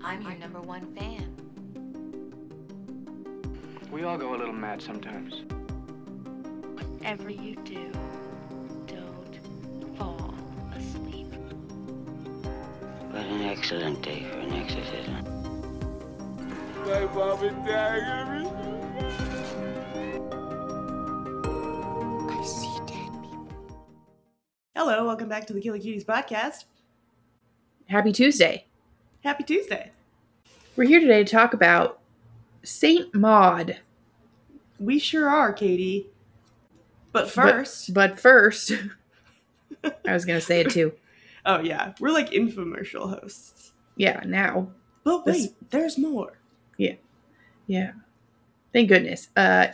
I'm your number one fan. We all go a little mad sometimes. Whatever you do, don't fall asleep. What an excellent day for an exorcism. My mom and dad are gonna be... I see dead people. Hello, welcome back to the Killing Cuties podcast. Happy Tuesday. Happy Tuesday. We're here today to talk about Saint Maud. We sure are, Katie. But first... But first... I was going to say it too. Oh, yeah. We're like infomercial hosts. Yeah, now. But wait, there's more. Yeah. Yeah. Thank goodness.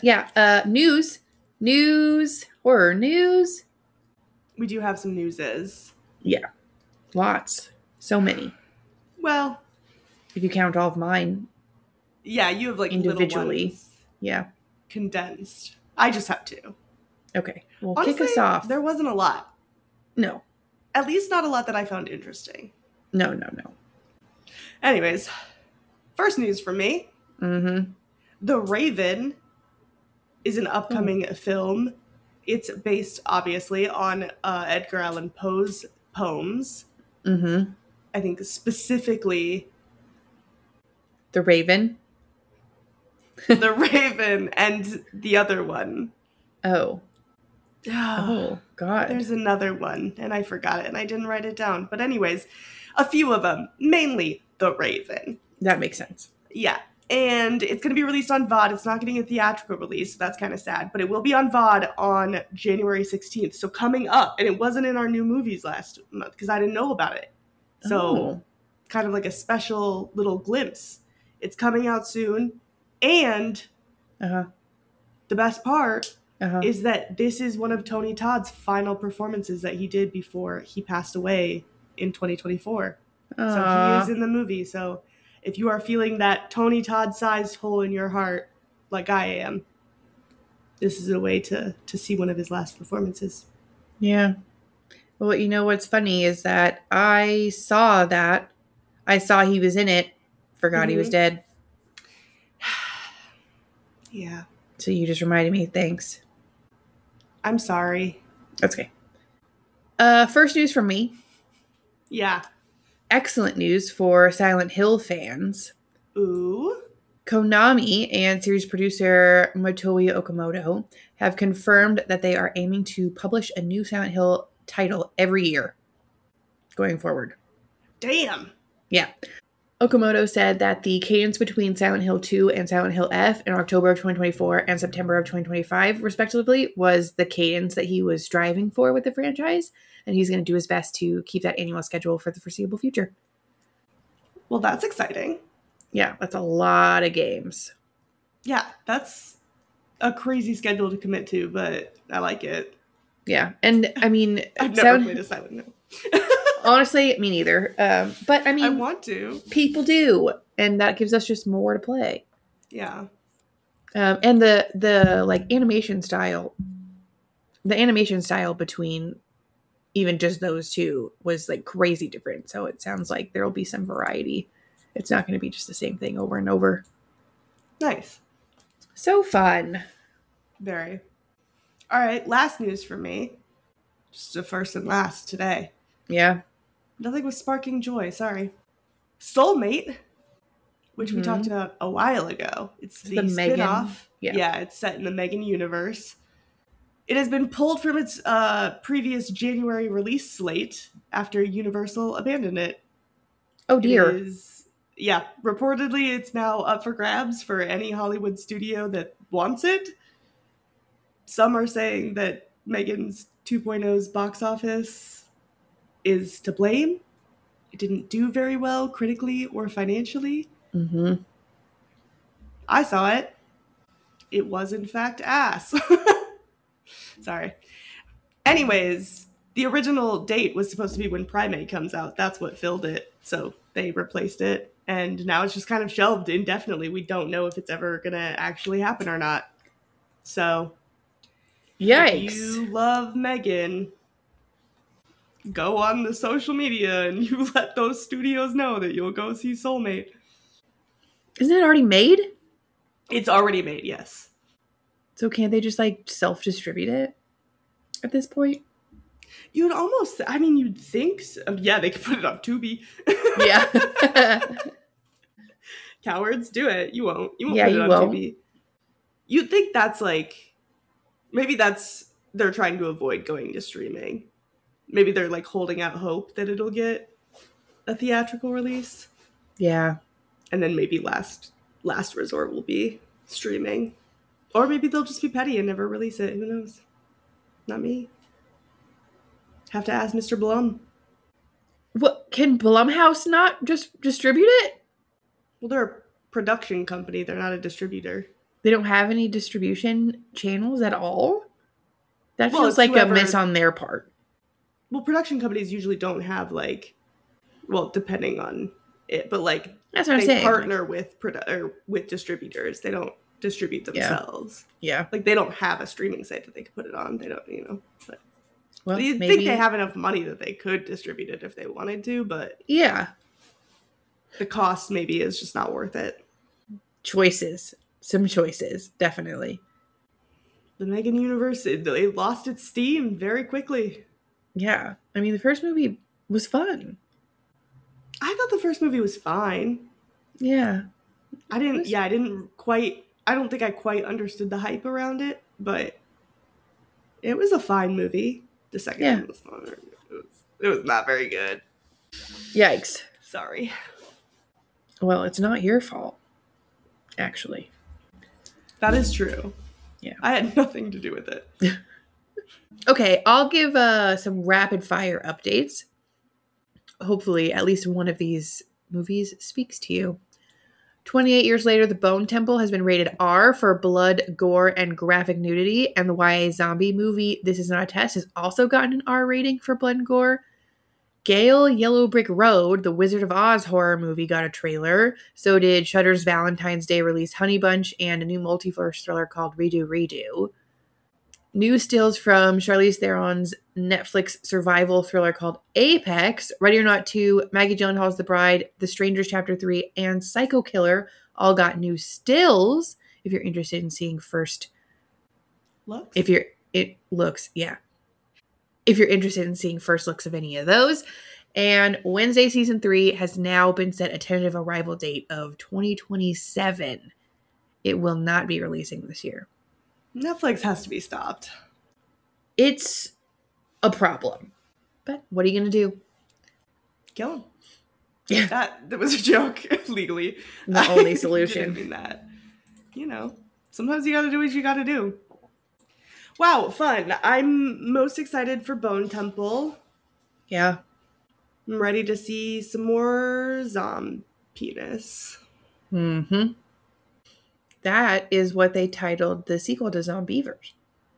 News. Horror news. We do have some newses. Yeah. Lots. So many. Well... If you count all of mine. Yeah, you have like individually. Little ones yeah. Condensed. I just have two. Okay. Well, honestly, kick us off. There wasn't a lot. No. At least not a lot that I found interesting. No. Anyways, first news from me. Mm-hmm. The Raven is an upcoming film. It's based, obviously, on Edgar Allan Poe's poems. Mm-hmm. I think specifically... The Raven? The Raven and the other one. Oh, God. There's another one, and I forgot it, and I didn't write it down. But anyways, a few of them, mainly The Raven. That makes sense. Yeah, and it's going to be released on VOD. It's not getting a theatrical release, so that's kind of sad. But it will be on VOD on January 16th, so coming up. And it wasn't in our new movies last month, because I didn't know about it. So, kind of like a special little glimpse. It's coming out soon, and the best part is that this is one of Tony Todd's final performances that he did before he passed away in 2024. So he is in the movie. So if you are feeling that Tony Todd-sized hole in your heart, like I am, this is a way to see one of his last performances. Yeah. Well, you know what's funny is that I saw he was in it. Forgot he was dead. Yeah. So you just reminded me. Thanks. I'm sorry. That's okay. First news from me. Yeah. Excellent news for Silent Hill fans. Ooh. Konami and series producer Motoya Okamoto have confirmed that they are aiming to publish a new Silent Hill title every year going forward. Damn. Yeah. Okamoto said that the cadence between Silent Hill 2 and Silent Hill F in October of 2024 and September of 2025, respectively, was the cadence that he was striving for with the franchise, and he's going to do his best to keep that annual schedule for the foreseeable future. Well, that's exciting. Yeah, that's a lot of games. Yeah, that's a crazy schedule to commit to, but I like it. Yeah, and I mean... I've never played a Silent Hill. Honestly, me neither. But I mean... I want to. People do, and that gives us just more to play. Yeah. And the like animation style... The animation style between even just those two was like crazy different, so it sounds like there will be some variety. It's not going to be just the same thing over and over. Nice. So fun. Very. All right, last news for me. Just the first and last today. Yeah. Nothing was sparking joy, sorry. Soulmate, which we talked about a while ago. It's the spin-off. Yeah, it's set in the Megan universe. It has been pulled from its previous January release slate after Universal abandoned it. Oh, dear. Reportedly it's now up for grabs for any Hollywood studio that wants it. Some are saying that Megan's 2.0's box office is to blame. It didn't do very well critically or financially. Mm-hmm. I saw it. It was in fact ass. Sorry. Anyways, the original date was supposed to be when Primate comes out. That's what filled it. So they replaced it. And now it's just kind of shelved indefinitely. We don't know if it's ever going to actually happen or not. So, yikes. If you love Megan, go on the social media and you let those studios know that you'll go see Soulmate. Isn't it already made? It's already made, yes. So can't they just like self-distribute it at this point? You'd almost, I mean, you'd think, so. Yeah, they could put it on Tubi. Yeah. Cowards, do it. You won't. You won't Yeah, put it you on won't. Tubi. You'd think that's like, maybe that's, they're trying to avoid going to streaming. Maybe they're like holding out hope that it'll get a theatrical release. Yeah. And then maybe last resort will be streaming. Or maybe they'll just be petty and never release it. Who knows? Not me. Have to ask Mr. Blum. What, can Blumhouse not just distribute it? Well, they're a production company. They're not a distributor. They don't have any distribution channels at all? That Well, feels it's like whoever- a miss on their part. Well, production companies usually don't have like, well, depending on it, but like That's what I'm they saying. partner with with distributors. They don't distribute Yeah. themselves. Yeah. Like they don't have a streaming site that they could put it on. They don't, But Well, you maybe. think they have enough money that they could distribute it if they wanted to, but Yeah. the cost maybe is just not worth it. Choices. Some choices, definitely. The Megan universe, it lost its steam very quickly. Yeah. I mean, the first movie was fun. I thought the first movie was fine. Yeah. I don't think I quite understood the hype around it, but it was a fine movie. The second Yeah. one was not. It was not very good. Yikes. Sorry. Well, it's not your fault, actually. That is true. Yeah. I had nothing to do with it. Okay, I'll give some rapid fire updates. Hopefully, at least one of these movies speaks to you. 28 years later, The Bone Temple has been rated R for blood, gore, and graphic nudity. And the YA zombie movie, This Is Not a Test, has also gotten an R rating for blood and gore. Gale Yellow Brick Road, the Wizard of Oz horror movie, got a trailer. So did Shudder's Valentine's Day release Honey Bunch and a new multiverse thriller called Redo Redo. New stills from Charlize Theron's Netflix survival thriller called Apex, Ready or Not 2, Maggie Gyllenhaal's The Bride, The Strangers Chapter 3, and Psycho Killer all got new stills. If you're interested in seeing first, Looks? if you're interested in seeing first looks of any of those. And Wednesday season 3 has now been set a tentative arrival date of 2027. It will not be releasing this year. Netflix has to be stopped. It's a problem. But what are you going to do? Kill him. Yeah. That was a joke, legally. The only I solution. didn't mean that. Sometimes you gotta do what you gotta do. Wow, fun. I'm most excited for Bone Temple. Yeah. I'm ready to see some more penis. Mm-hmm. That is what they titled the sequel to Zombievers.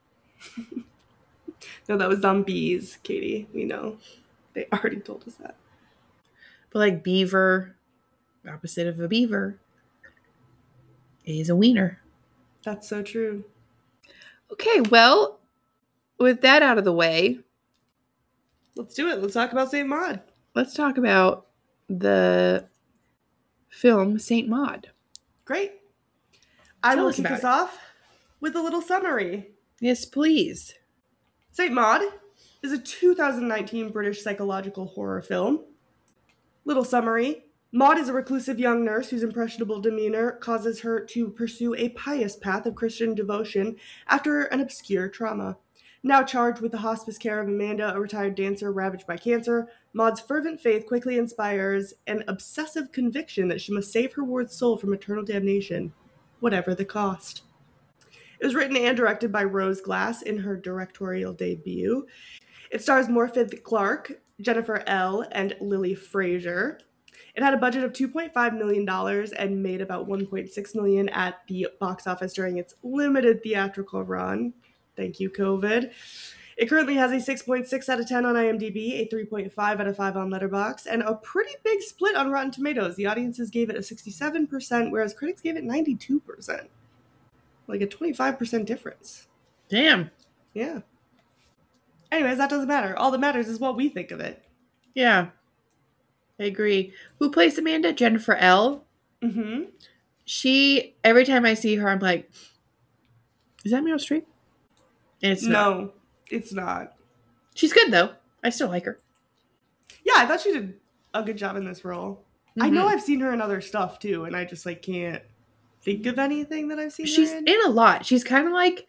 No, that was zombies, Katie. We know. They already told us that. But like beaver, opposite of a beaver, is a wiener. That's so true. Okay, well, with that out of the way, Let's do it. Let's talk about Saint Maud. let's talk about the film Saint Maud. Great. I Tell will us kick about us it. off with a little summary. Yes, please. Saint Maud is a 2019 British psychological horror film. Little summary. Maud is a reclusive young nurse whose impressionable demeanor causes her to pursue a pious path of Christian devotion after an obscure trauma. Now charged with the hospice care of Amanda, a retired dancer ravaged by cancer, Maud's fervent faith quickly inspires an obsessive conviction that she must save her ward's soul from eternal damnation, whatever the cost. It was written and directed by Rose Glass in her directorial debut. It stars Morfydd Clark, Jennifer L., and Lily Fraser. It had a budget of $2.5 million and made about $1.6 million at the box office during its limited theatrical run. Thank you, COVID. It currently has a 6.6 out of 10 on IMDb, a 3.5 out of 5 on Letterboxd, and a pretty big split on Rotten Tomatoes. The audiences gave it a 67%, whereas critics gave it 92%. Like a 25% difference. Damn. Yeah. Anyways, that doesn't matter. All that matters is what we think of it. Yeah. I agree. Who plays Amanda? Jennifer L. Mm-hmm. She, every time I see her, I'm like, is that Meryl Streep? And it's not. No, it's not. She's good, though. I still like her. Yeah, I thought she did a good job in this role. I know I've seen her in other stuff, too, and I just, like, can't think of anything that I've seen She's her in a lot. She's kind of like,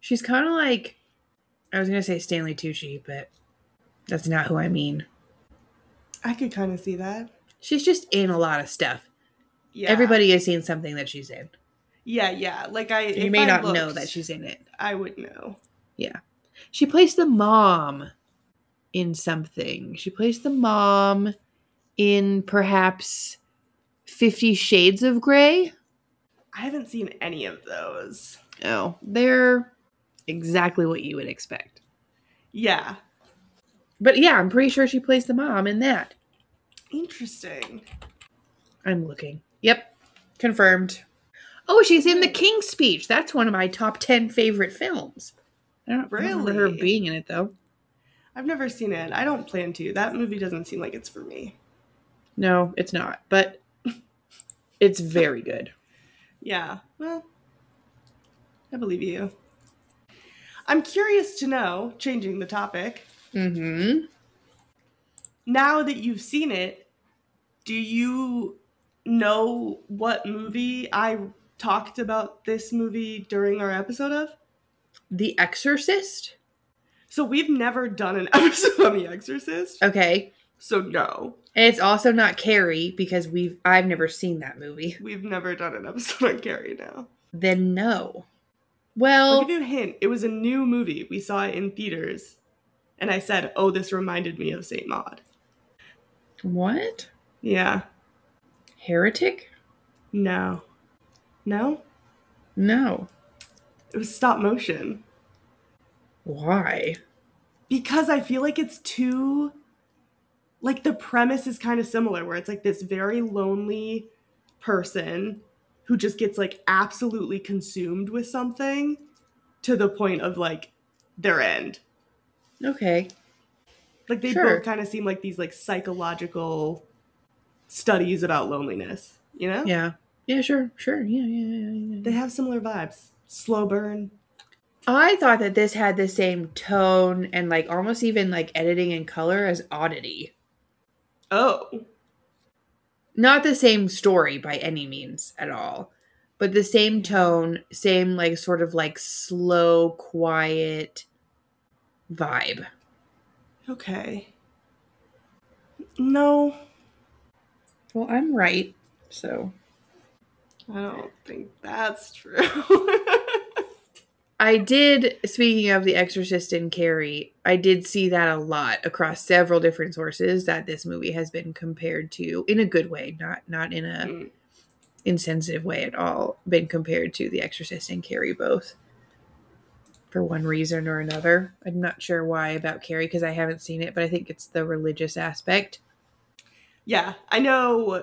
I was going to say Stanley Tucci, but that's not who I mean. I could kind of see that. She's just in a lot of stuff. Yeah. Everybody has seen something that she's in. Yeah. Like, You may not know that she's in it. I would know. Yeah. She plays the mom in something. She plays the mom in perhaps 50 Shades of Grey. I haven't seen any of those. Oh, they're exactly what you would expect. Yeah. But yeah, I'm pretty sure she plays the mom in that. Interesting. I'm looking. Yep. Confirmed. Oh, she's in The King's Speech. That's one of my top 10 favorite films. I don't remember her Really? being in it, though. I've never seen it. I don't plan to. That movie doesn't seem like it's for me. No, it's not. But it's very good. Yeah. Well, I believe you. I'm curious to know, changing the topic, Mm-hmm. now that you've seen it, do you know what movie I talked about this movie during our episode of? The Exorcist? So we've never done an episode on The Exorcist. Okay. So no. And it's also not Carrie because I've never seen that movie. We've never done an episode on Carrie now. Then no. I'll Well, give you a hint. It was a new movie. We saw it in theaters. And I said, oh, this reminded me of Saint Maud. what? Yeah. Heretic? No. No? No. It was stop motion. Why? Because I feel like it's too... Like, the premise is kind of similar, where it's like this very lonely person who just gets, like, absolutely consumed with something to the point of, like, their end. Okay. Like, they Sure. both kind of seem like these, like, psychological studies about loneliness, you know? Yeah. Yeah, sure. Yeah. They have similar vibes. Slow burn. I thought that this had the same tone and like almost even like editing and color as Oddity. Oh. Not the same story by any means at all, but the same tone, same like sort of like slow, quiet vibe. Okay. No. Well, I'm right, so. I don't think that's true. I did, speaking of The Exorcist and Carrie, I did see that a lot across several different sources that this movie has been compared to, in a good way, not in a insensitive way at all, been compared to The Exorcist and Carrie both. For one reason or another. I'm not sure why about Carrie because I haven't seen it, but I think it's the religious aspect. Yeah, I know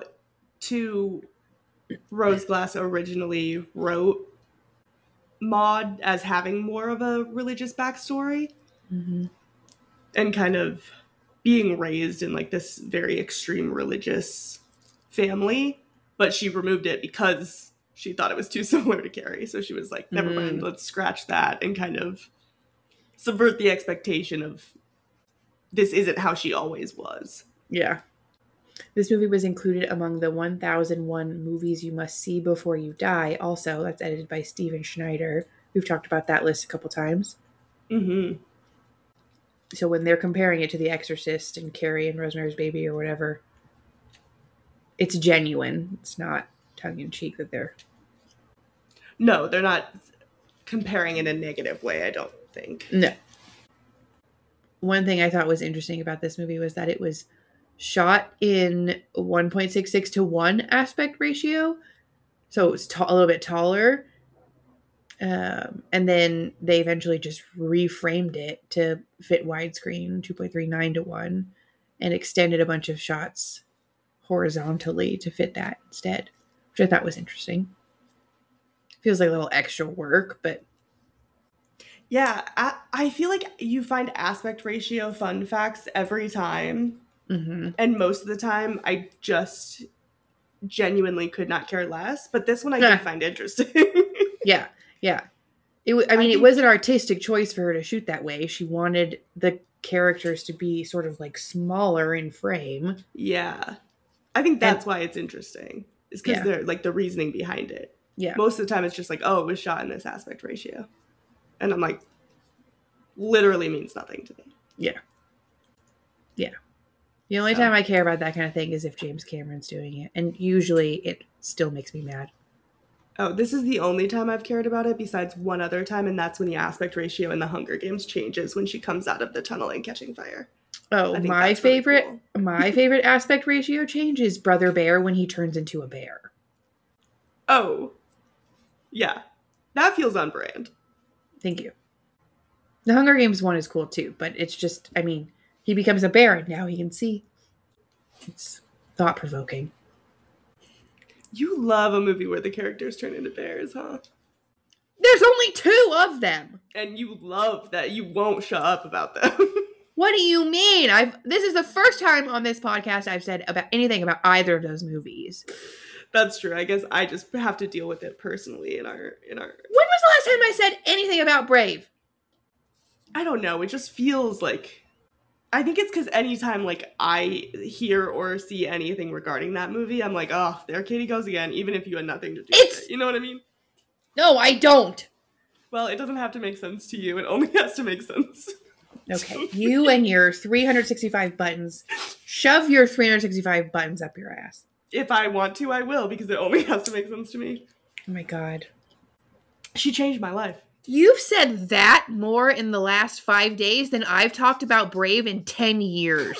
Rose Glass originally wrote Maud as having more of a religious backstory and kind of being raised in like this very extreme religious family, but she removed it because she thought it was too similar to Carrie. So she was like, never mind, let's scratch that and kind of subvert the expectation of this isn't how she always was. Yeah. This movie was included among the 1001 movies you must see before you die. Also, that's edited by Steven Schneider. We've talked about that list a couple times. Mm-hmm. So when they're comparing it to The Exorcist and Carrie and Rosemary's Baby or whatever, it's genuine. It's not tongue-in-cheek that they're... No, they're not comparing in a negative way, I don't think. No. One thing I thought was interesting about this movie was that it was shot in 1.66 to 1 aspect ratio. So it was a little bit taller. And then they eventually just reframed it to fit widescreen 2.39 to 1 and extended a bunch of shots horizontally to fit that instead, which I thought was interesting. Feels like a little extra work, but... Yeah, I feel like you find aspect ratio fun facts every time. Mm-hmm. And most of the time, I just genuinely could not care less. But this one I did find interesting. Yeah. It was an artistic choice for her to shoot that way. She wanted the characters to be sort of like smaller in frame. Yeah. I think that's why it's interesting. It's because they're like the reasoning behind it. Yeah. Most of the time it's just like, oh, it was shot in this aspect ratio. And I'm like, literally means nothing to me. Yeah. Yeah. The only time I care about that kind of thing is if James Cameron's doing it. And usually it still makes me mad. Oh, this is the only time I've cared about it besides one other time, and that's when the aspect ratio in the Hunger Games changes when she comes out of the tunnel and catching fire. Oh, my favorite aspect ratio change is Brother Bear when he turns into a bear. Oh. Yeah. That feels on brand. Thank you. The Hunger Games one is cool too, but it's just, I mean, he becomes a bear and now he can see. It's thought-provoking. You love a movie where the characters turn into bears, huh? There's only 2 of them! And you love that you won't shut up about them. What do you mean? This is the first time on this podcast I've said about anything about either of those movies. That's true. I guess I just have to deal with it personally in our When was the last time I said anything about Brave? I don't know. It just feels like, I think it's because anytime like I hear or see anything regarding that movie, I'm like, oh, there Katie goes again, even if you had nothing to do with it. You know what I mean? No, I don't. Well, it doesn't have to make sense to you. It only has to make sense. Okay, you and your 365 buttons. Shove your 365 buttons up your ass. If I want to, I will, because it only has to make sense to me. Oh my god. She changed my life. You've said that more in the last 5 days than I've talked about Brave in 10 years.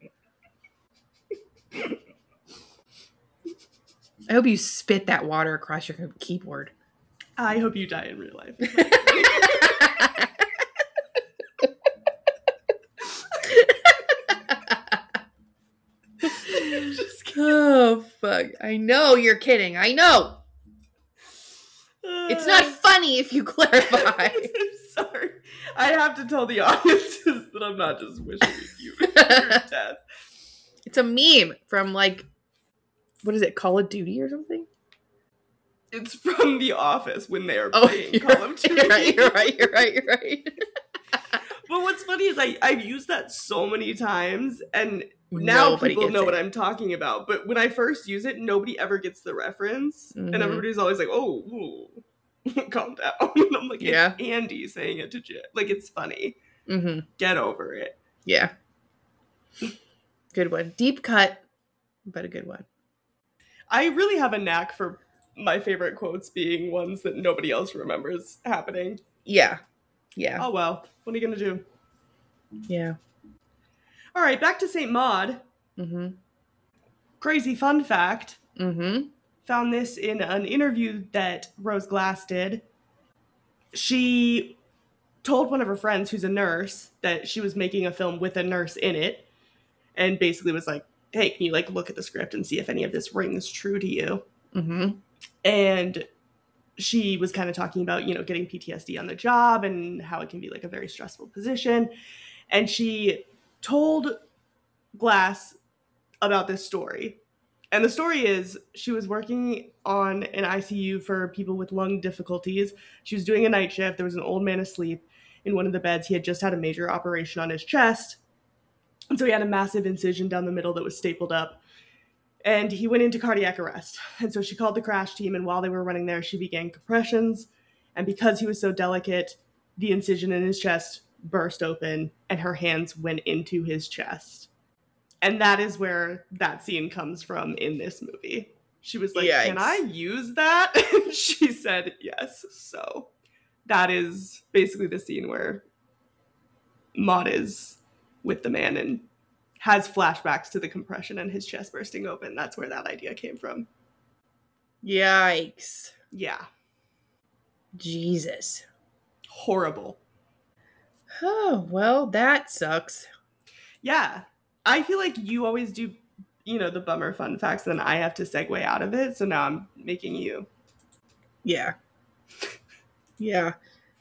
I hope you spit that water across your keyboard. I hope you die in real life. Oh, fuck. I know you're kidding. I know. It's not funny if you clarify. I'm sorry. I have to tell the audiences that I'm not just wishing you your death. It's a meme from, like, what is it, Call of Duty or something? It's from The Office when they're playing Call of Duty. You're right. But what's funny is I've used that so many times, and now people know what I'm talking about. But when I first use it, nobody ever gets the reference. Mm-hmm. And everybody's always like, oh, calm down. And I'm like, it's Andy saying it to Jim. Like, it's funny. Mm-hmm. Get over it. Yeah. Good one. Deep cut, but a good one. I really have a knack for my favorite quotes being ones that nobody else remembers happening. Yeah. Oh, well. What are you going to do? Yeah. All right, back to St. Maud. Mm-hmm. Crazy fun fact. Mm-hmm. Found this in an interview that Rose Glass did. She told one of her friends who's a nurse that she was making a film with a nurse in it, and basically was like, hey, can you like look at the script and see if any of this rings true to you? Mm-hmm. And she was kind of talking about, you know, getting PTSD on the job and how it can be like a very stressful position. And she told Glass about this story. And the story is she was working on an ICU for people with lung difficulties. She was doing a night shift. There was an old man asleep in one of the beds. He had just had a major operation on his chest. And so he had a massive incision down the middle that was stapled up. And he went into cardiac arrest. And so she called the crash team, and while they were running there, she began compressions. And because he was so delicate, the incision in his chest burst open, and her hands went into his chest. And that is where that scene comes from in this movie. She was like, Yikes. Can I use that? And she said yes. So that is basically the scene where Maud is with the man and has flashbacks to the compression and his chest bursting open. That's where that idea came from. Yikes. Yeah. Jesus. Horrible. Oh, well, that sucks. Yeah. I feel like you always do, you know, the bummer fun facts, then I have to segue out of it. So now I'm making you. Yeah. Yeah.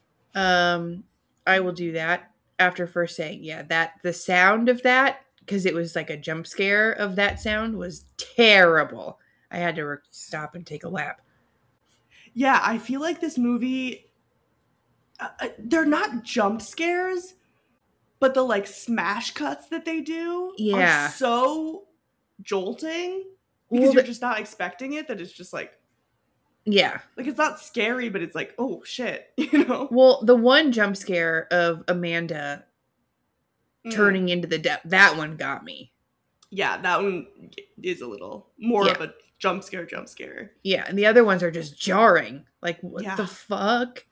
I will do that after first saying, that the sound of that, because it was like a jump scare of that sound, was terrible. I had to stop and take a lap. Yeah, I feel like this movie, they're not jump scares, but the like smash cuts that they do Yeah. are so jolting Well, because you're just not expecting it, that it's just like Yeah. it's not scary, but it's like, oh shit, you know? Well, the one jump scare of Amanda turning into the devil, that one got me. Yeah, that one is a little more Yeah. of a jump scare. Yeah, and the other ones are just jarring. Like, what Yeah. the fuck?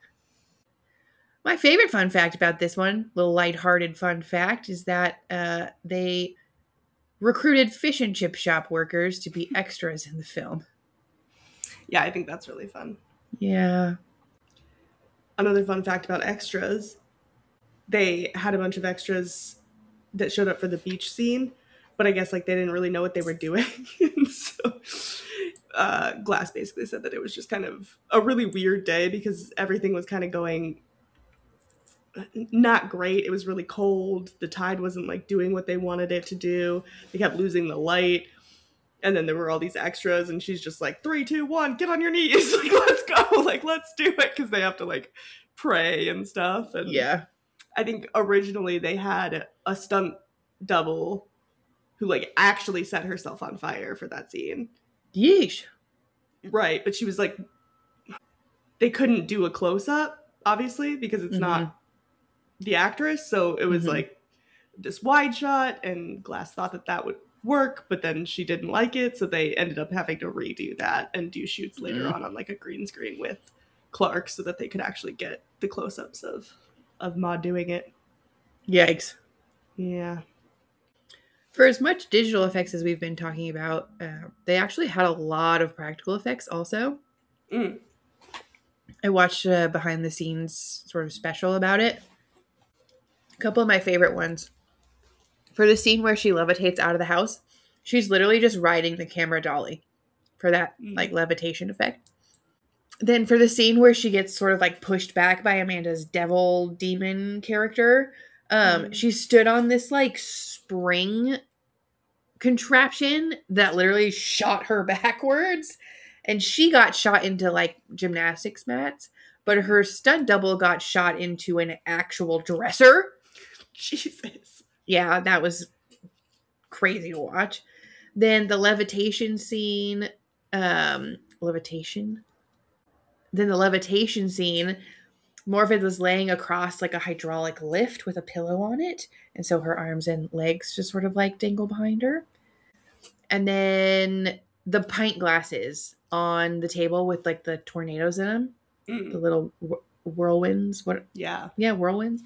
My favorite fun fact about this one, little lighthearted fun fact, is that they recruited fish and chip shop workers to be extras in the film. Yeah, I think that's really fun. Yeah. Another fun fact about extras, they had a bunch of extras that showed up for the beach scene, but I guess like they didn't really know what they were doing. And so Glass basically said that it was just kind of a really weird day because everything was kind of going not great. It was really cold. The tide wasn't like doing what they wanted it to do. They kept losing the light. And then there were all these extras, and she's just like, 3, 2, 1, get on your knees. Like, let's go. Like, let's do it. Because they have to, like, pray and stuff. And Yeah. I think originally they had a stunt double who, like, actually set herself on fire for that scene. Yeesh. Right. But she was like, they couldn't do a close-up, obviously, because it's not the actress. So it was, like, this wide shot, and Glass thought that that would work, but then she didn't like it, so they ended up having to redo that and do shoots later on like a green screen with Clark so that they could actually get the close-ups of Maude doing it. Yikes. Yeah. For as much digital effects as we've been talking about, they actually had a lot of practical effects also. I watched a behind the scenes sort of special about it. A couple of my favorite ones. For the scene where she levitates out of the house, she's literally just riding the camera dolly for that like levitation effect. Then for the scene where she gets sort of like pushed back by Amanda's devil demon character, she stood on this like spring contraption that literally shot her backwards, and she got shot into like gymnastics mats, but her stunt double got shot into an actual dresser. Jesus. Yeah, that was crazy to watch. Then the levitation scene, Then the levitation scene, Morphed was laying across like a hydraulic lift with a pillow on it. And so her arms and legs just sort of like dangle behind her. And then the pint glasses on the table with like the tornadoes in them. The little whirlwinds. Yeah. Yeah, whirlwinds.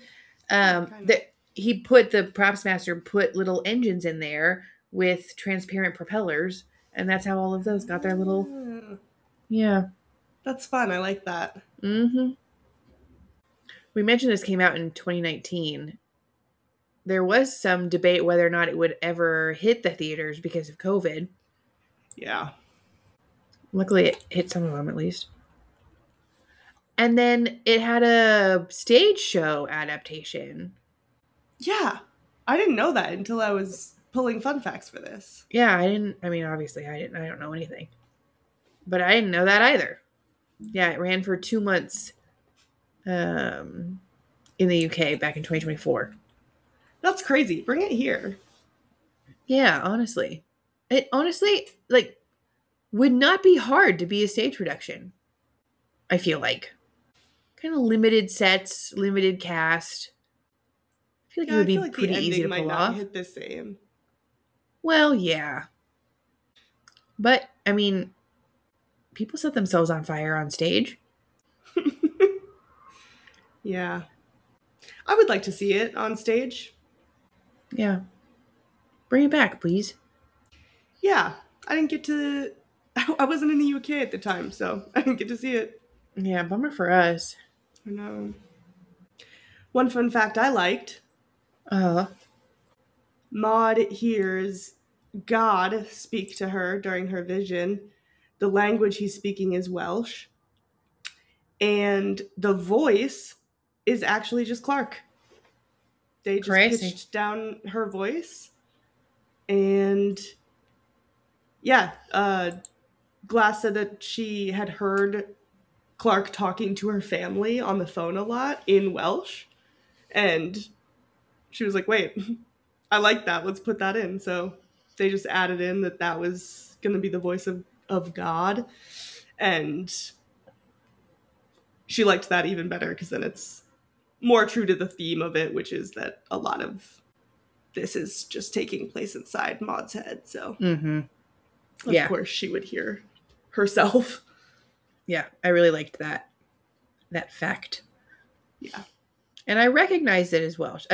The props master put little engines in there with transparent propellers, and that's how all of those got their little. Yeah. That's fun. I like that. We mentioned this came out in 2019. There was some debate whether or not it would ever hit the theaters because of COVID. Yeah. Luckily, it hit some of them at least. And then it had a stage show adaptation. Yeah. I didn't know that until I was pulling fun facts for this. Yeah, obviously I don't know anything. But I didn't know that either. Yeah, it ran for 2 months in the UK back in 2024. That's crazy. Bring it here. Yeah, honestly. It honestly, like, would not be hard to be a stage production. I feel like. Kind of limited sets, limited cast. I feel like it would be pretty easy to pull off. Hit the same. Well, yeah. But, I mean, people set themselves on fire on stage. Yeah. I would like to see it on stage. Yeah. Bring it back, please. Yeah. I didn't get to... I wasn't in the UK at the time, so I didn't get to see it. Yeah, bummer for us. I know. One fun fact I liked. Maude hears God speak to her during her vision. The language he's speaking is Welsh. And the voice is actually just Clark. They just pitched down her voice. And yeah, Glass said that she had heard Clark talking to her family on the phone a lot in Welsh. And she was like, wait, I like that. Let's put that in. So they just added in that was going to be the voice of God. And she liked that even better because then it's more true to the theme of it, which is that a lot of this is just taking place inside Maud's head. So, of course, she would hear herself. Yeah, I really liked that fact. Yeah. And I recognized it as Welsh.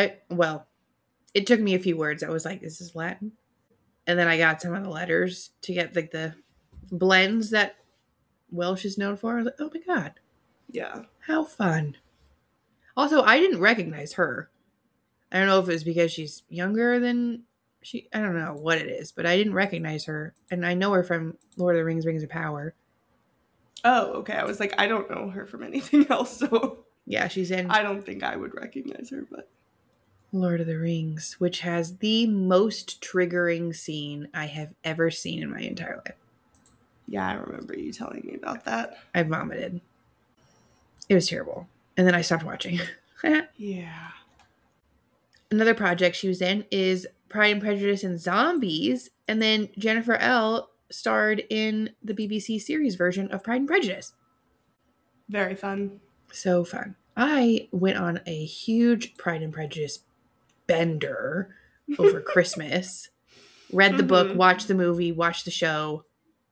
It took me a few words. I was like, is this Latin? And then I got some of the letters to get like the blends that Welsh is known for. I was like, oh my God. Yeah. How fun. Also, I didn't recognize her. I don't know if it was because she's younger than I don't know what it is, but I didn't recognize her. And I know her from Lord of the Rings, Rings of Power. Oh, okay. I was like, I don't know her from anything else, so yeah, she's in I don't think I would recognize her, but Lord of the Rings, which has the most triggering scene I have ever seen in my entire life. Yeah, I remember you telling me about that. I vomited. It was terrible. And then I stopped watching. Yeah. Another project she was in is Pride and Prejudice and Zombies. And then Jennifer L. starred in the BBC series version of Pride and Prejudice. Very fun. So fun. I went on a huge Pride and Prejudice bender over Christmas. Read the book, watched the movie, watched the show.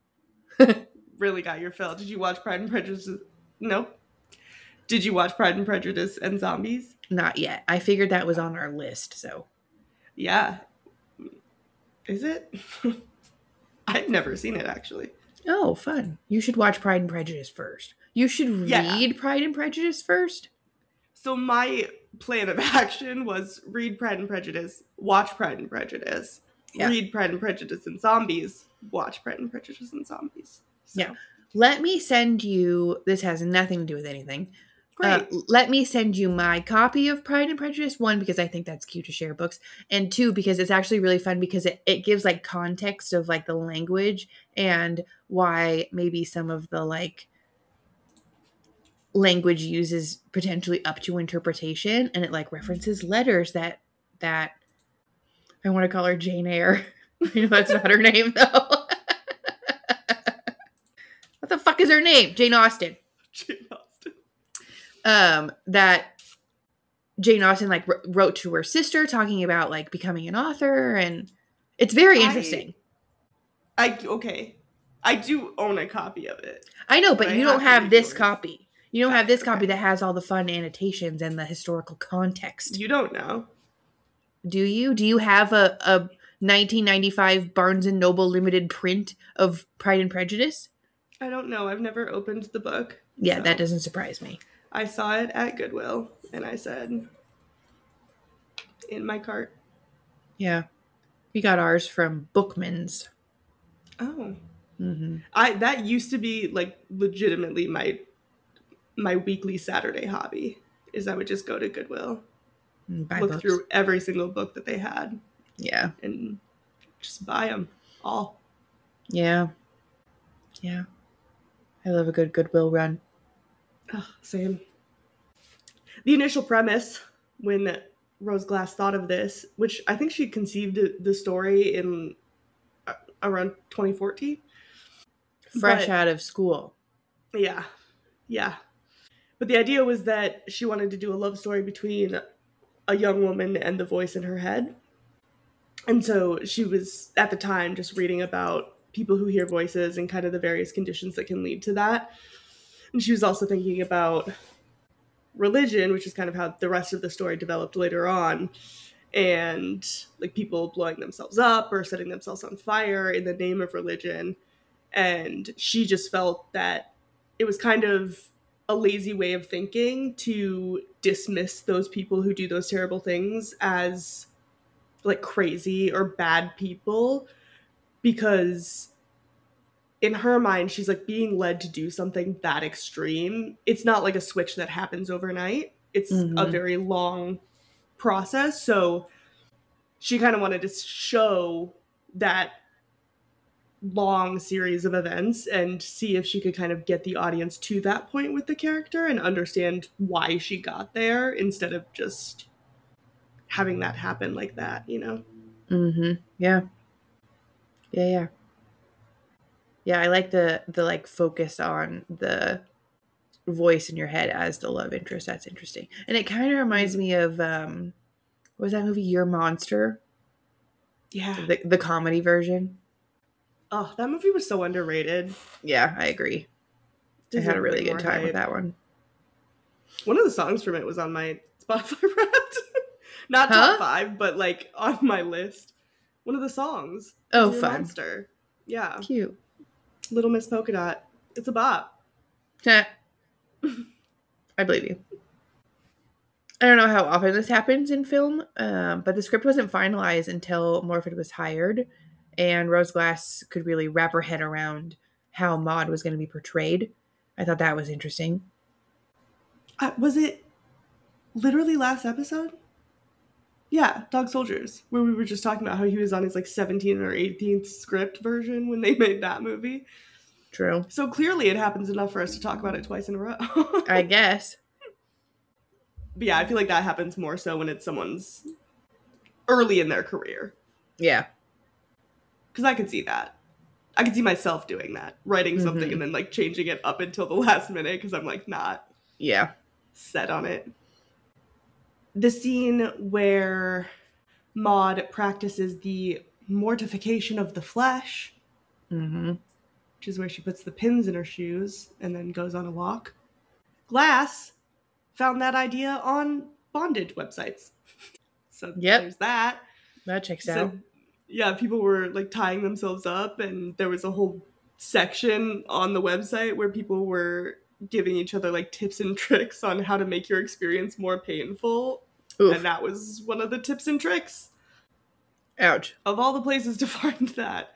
Really got your fill. Did you watch Pride and Prejudice? Nope. Did you watch Pride and Prejudice and Zombies? Not yet. I figured that was on our list, so. Yeah. Is it? I've never seen it, actually. Oh, fun. You should watch Pride and Prejudice first. You should read Pride and Prejudice first. So my plan of action was read Pride and Prejudice, watch Pride and Prejudice, read Pride and Prejudice and Zombies, watch Pride and Prejudice and Zombies. So. Yeah. Let me send you, this has nothing to do with anything. Great. Let me send you my copy of Pride and Prejudice. One, because I think that's cute to share books. And two, because it's actually really fun because it gives like context of like the language and why maybe some of the like language uses potentially up to interpretation. And it like references letters that I want to call her Jane Eyre. I know that's not her name though. What the fuck is her name? Jane Austen. Jane Austen. That Jane Austen like wrote to her sister talking about like becoming an author, and it's very interesting. Okay. I do own a copy of it. I know, but you don't have this copy. You don't have this copy that has all the fun annotations and the historical context. You don't know. Do you? Do you have a 1995 Barnes & Noble limited print of Pride and Prejudice? I don't know. I've never opened the book. Yeah, so. That doesn't surprise me. I saw it at Goodwill, and I said, in my cart. Yeah. We got ours from Bookman's. Oh. Mm-hmm. That used to be, like, legitimately my weekly Saturday hobby, is I would just go to Goodwill, look through every single book that they had. Yeah. And just buy them all. Yeah. Yeah. I love a good Goodwill run. Oh, same. The initial premise, when Rose Glass thought of this, which I think she conceived the story in around 2014. Fresh out of school. Yeah. Yeah. But the idea was that she wanted to do a love story between a young woman and the voice in her head. And so she was, at the time, just reading about people who hear voices and kind of the various conditions that can lead to that. And she was also thinking about religion, which is kind of how the rest of the story developed later on, and like people blowing themselves up or setting themselves on fire in the name of religion. And she just felt that it was kind of a lazy way of thinking to dismiss those people who do those terrible things as like crazy or bad people, because in her mind, she's like being led to do something that extreme. It's not like a switch that happens overnight. It's a very long process. So she kind of wanted to show that long series of events and see if she could kind of get the audience to that point with the character and understand why she got there instead of just having that happen like that, you know? Mm-hmm. Yeah. Yeah. I like the like focus on the voice in your head as the love interest. That's interesting. And it kind of reminds me of what was that movie, Your Monster? Yeah. The comedy version. Oh, that movie was so underrated. Yeah, I agree. I had a really good time with that one. One of the songs from it was on my Spotify Wrapped. Not top 5, but like on my list. One of the songs. Oh, Your fun. Monster. Yeah. Cute. Little Miss Polka Dot. It's a bop. I believe you. I don't know how often this happens in film, but the script wasn't finalized until Morford was hired, and Rose Glass could really wrap her head around how Maud was going to be portrayed. I thought that was interesting. Was it literally last episode? Yeah, Dog Soldiers, where we were just talking about how he was on his like 17th or 18th script version when they made that movie. True. So clearly it happens enough for us to talk about it twice in a row. I guess. But yeah, I feel like that happens more so when it's someone's early in their career. Yeah. Because I could see that. I could see myself doing that. Writing something and then like changing it up until the last minute because I'm like not set on it. The scene where Maud practices the mortification of the flesh, which is where she puts the pins in her shoes and then goes on a walk. Glass found that idea on bondage websites. So there's that. That checks out. Yeah, people were like tying themselves up, and there was a whole section on the website where people were giving each other like tips and tricks on how to make your experience more painful. Oof. And that was one of the tips and tricks. Ouch. Of all the places to find that.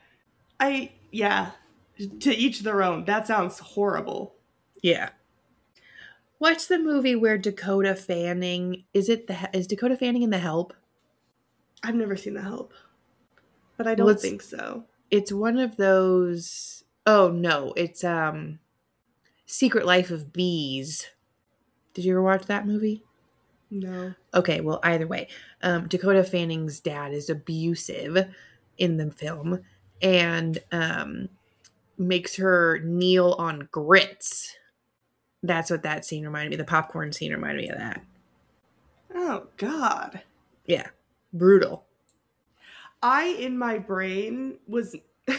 To each their own. That sounds horrible. Yeah. What's the movie where Dakota Fanning, is Dakota Fanning in The Help? I've never seen The Help. But I don't think so. It's one of those, oh no, it's Secret Life of Bees. Did you ever watch that movie? No. Okay, well, either way, Dakota Fanning's dad is abusive in the film and makes her kneel on grits. That's what that scene reminded me. The popcorn scene reminded me of that. Oh, God. Yeah. Brutal. In my brain, was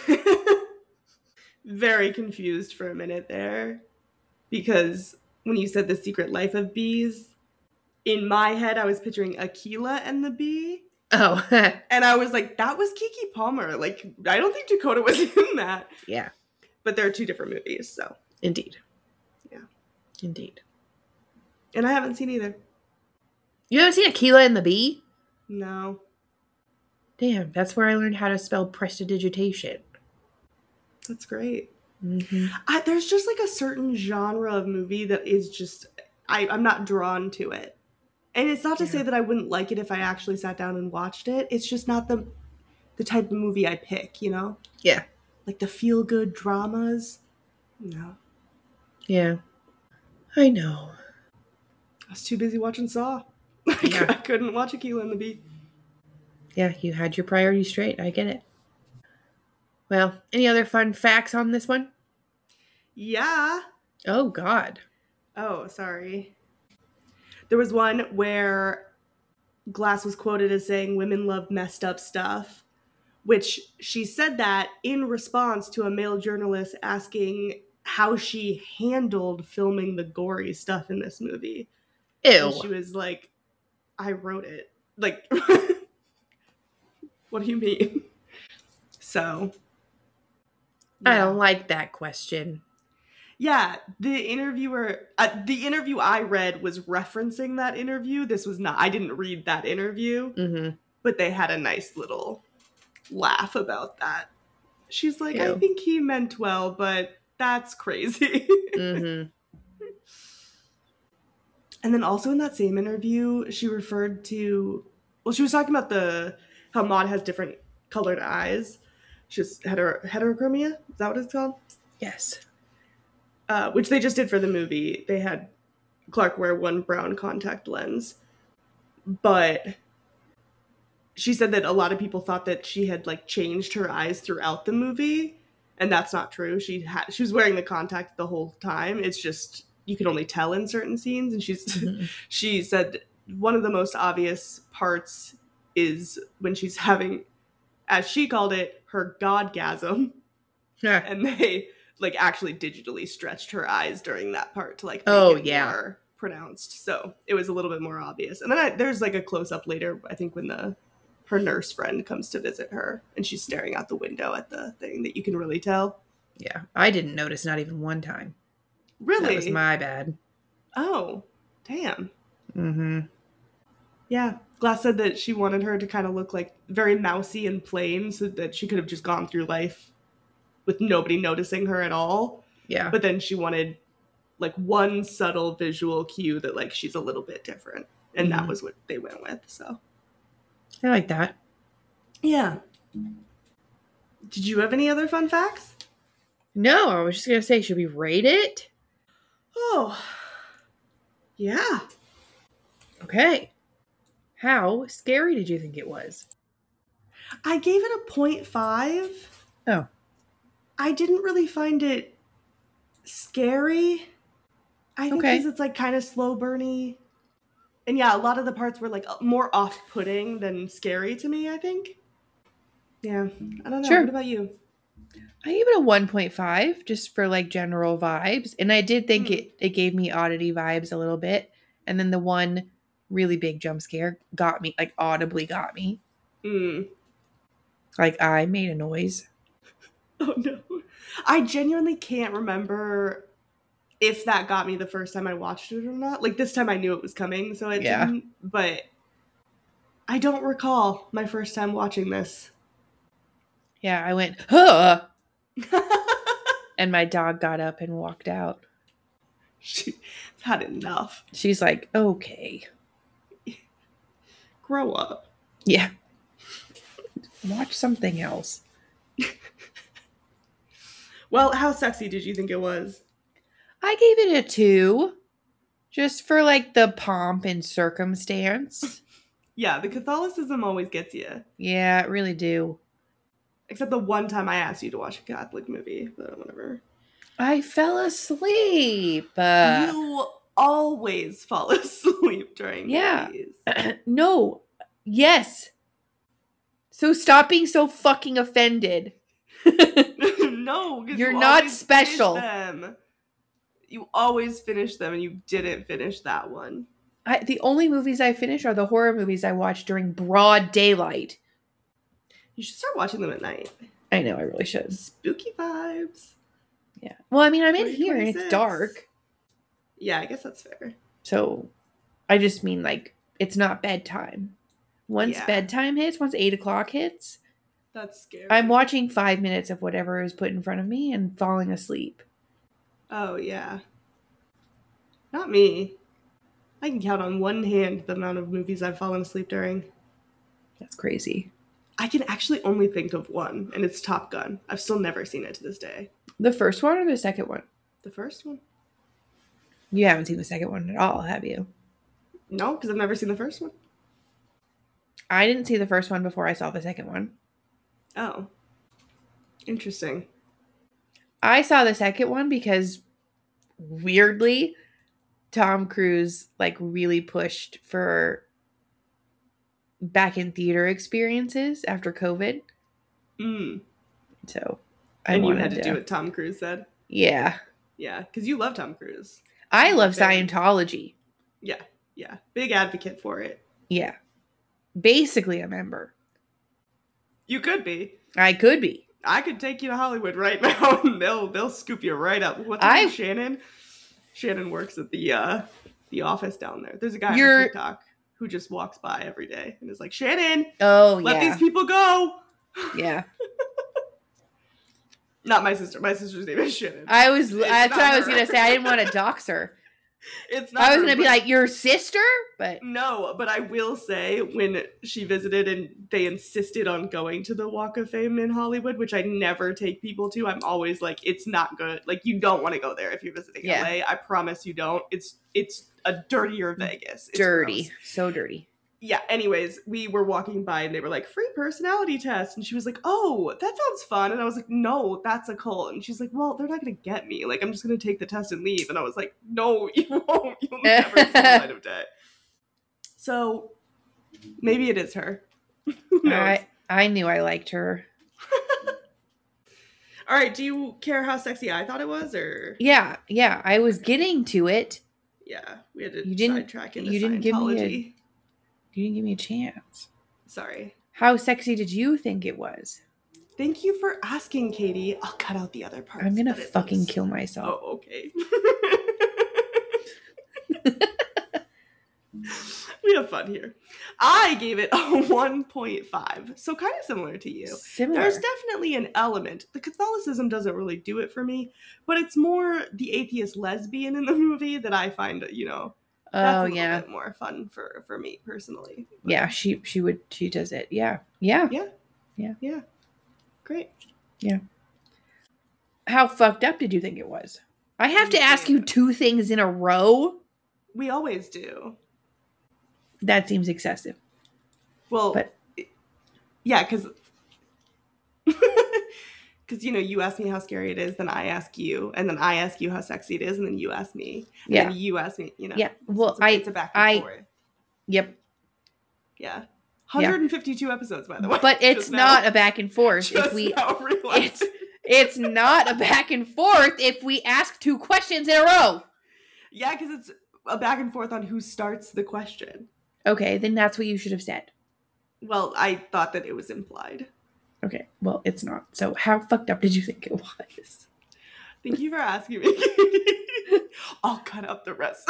very confused for a minute there. Because when you said The Secret Life of Bees, in my head, I was picturing Akilah and the Bee. Oh. And I was like, that was Keke Palmer. Like, I don't think Dakota was in that. Yeah. But they're two different movies, so. Indeed. Yeah. Indeed. And I haven't seen either. You haven't seen Akilah and the Bee? No. Damn, that's where I learned how to spell prestidigitation. That's great. Mm-hmm. There's just like a certain genre of movie that is just, I'm not drawn to it. And it's not to say that I wouldn't like it if I actually sat down and watched it. It's just not the type of movie I pick, you know? Yeah. Like the feel-good dramas. No. Yeah. I know. I was too busy watching Saw. Yeah. I couldn't watch Akilah and the Bee. Yeah, you had your priorities straight. I get it. Well, any other fun facts on this one? Yeah. Oh, God. Oh, sorry. There was one where Glass was quoted as saying women love messed up stuff, which she said that in response to a male journalist asking how she handled filming the gory stuff in this movie. Ew. And she was like, I wrote it. Like, what do you mean? So. Yeah. I don't like that question. Yeah, the interview I read was referencing that interview. This was not, I didn't read that interview, but they had a nice little laugh about that. She's like, I think he meant well, but that's crazy. And then also in that same interview, she referred to, she was talking about how Maud has different colored eyes. just heterochromia. Is that what it's called? Yes. Which they just did for the movie. They had Clark wear one brown contact lens. But she said that a lot of people thought that she had like changed her eyes throughout the movie, and that's not true. She was wearing the contact the whole time. It's just you could only tell in certain scenes, and she said one of the most obvious parts is when she's having, as she called it, her godgasm. Yeah. And they like actually digitally stretched her eyes during that part to like make it more pronounced. So it was a little bit more obvious. And then there's like a close up later, I think, when her nurse friend comes to visit her and she's staring out the window at the thing that you can really tell. Yeah, I didn't notice not even one time. Really? That was my bad. Oh, damn. Mm-hmm. Yeah. Glass said that she wanted her to kind of look like very mousy and plain so that she could have just gone through life with nobody noticing her at all. Yeah. But then she wanted like one subtle visual cue that like she's a little bit different. And that was what they went with. So I like that. yeah. Did you have any other fun facts? No, I was just going to say, should we rate it? Oh, yeah. Okay. How scary did you think it was? I gave it a 0.5. Oh. I didn't really find it scary. I think because it's like kind of slow burny. And yeah, a lot of the parts were like more off-putting than scary to me, I think. Yeah, I don't know. Sure. What about you? I gave it a 1.5 just for like general vibes. And I did think it gave me oddity vibes a little bit. And then the one really big jump scare got me, like audibly got me. Like I made a noise. Oh no. I genuinely can't remember if that got me the first time I watched it or not. Like this time I knew it was coming, so it didn't. But I don't recall my first time watching this. Yeah, I went, huh! And my dog got up and walked out. She's had enough. She's like, okay. Grow up. Yeah. Watch something else. Well, how sexy did you think it was? I gave it a 2. Just for like the pomp and circumstance. Yeah, the Catholicism always gets you. Yeah, it really do. Except the one time I asked you to watch a Catholic movie, but whatever. I fell asleep. You always fall asleep during movies. No. Yes. So stop being so fucking offended. No, because you're not special. You always finish them, and you didn't finish that one. The only movies I finish are the horror movies I watch during broad daylight. You should start watching them at night. I know, I really should. Spooky vibes. Yeah. Well, I mean, I'm in here and it's dark. Yeah, I guess that's fair. So, I just mean, like, it's not bedtime. Once bedtime hits, once 8 o'clock hits, that's scary. I'm watching 5 minutes of whatever is put in front of me and falling asleep. Oh, yeah. Not me. I can count on one hand the amount of movies I've fallen asleep during. That's crazy. I can actually only think of one, and it's Top Gun. I've still never seen it to this day. The first one or the second one? The first one? You haven't seen the second one at all, have you? No, because I've never seen the first one. I didn't see the first one before I saw the second one. Oh. Interesting. I saw the second one because, weirdly, Tom Cruise, like, really pushed for back in theater experiences after COVID. So, you had to do what Tom Cruise said? Yeah. Yeah, because you love Tom Cruise. I love Scientology. Yeah, yeah. Big advocate for it. Yeah. Basically a member. You could be. I could be. I could take you to Hollywood right now and they'll scoop you right up. What's her name? Shannon? Shannon works at the office down there. There's a guy on TikTok who just walks by every day and is like, Shannon, let these people go. Yeah. Not my sister. My sister's name is Shannon. That's what I was going to say. I didn't want to dox her. It's not. I was her, gonna be but- like, your sister, but No, but I will say when she visited and they insisted on going to the Walk of Fame in Hollywood, which I never take people to, I'm always like, it's not good. Like, you don't want to go there if you're visiting Yeah. LA. I promise you don't. It's a dirtier Vegas. It's dirty, gross. so dirty. Yeah, anyways, we were walking by and they were like, free personality test. And she was like, oh, that sounds fun. And I was like, no, that's a cult. And she's like, well, they're not going to get me. Like, I'm just going to take the test and leave. And I was like, no, you won't. You'll never see the light of day. So maybe it is her. Who knows? I knew I liked her. All right, do you care how sexy I thought it was? Or Yeah, I was getting to it. yeah, we had to You didn't- sidetrack into you didn't give me Scientology. You didn't give me a chance. Sorry. How sexy did you think it was? Thank you for asking, Katie. I'll cut out the other parts. I'm gonna but it fucking was- kill myself. Oh, okay. We have fun here. I gave it a 1.5, so kind of similar to you. Similar. There's definitely an element. The Catholicism doesn't really do it for me, but it's more the atheist lesbian in the movie that I find, that's oh a little yeah, bit more fun for me personally. But yeah. She does it. Yeah. Great. How fucked up did you think it was? I have to ask you 2 things in a row. We always do. That seems excessive. Well, But- yeah, because you ask me how scary it is, then I ask you, and then I ask you how sexy it is, and then you ask me, and Yeah. then you ask me. Yeah. Well, it's a back and forth. Yep. Yeah, 152 episodes, by the way. But it's Just now. not a back and forth. Just If we, now realized. it's not a back and forth if we ask 2 questions in a row. Yeah, because it's a back and forth on who starts the question. Okay, then that's what you should have said. Well, I thought that it was implied. Okay, well, it's not. So how fucked up did you think it was? Thank you for asking me. I'll cut out the rest.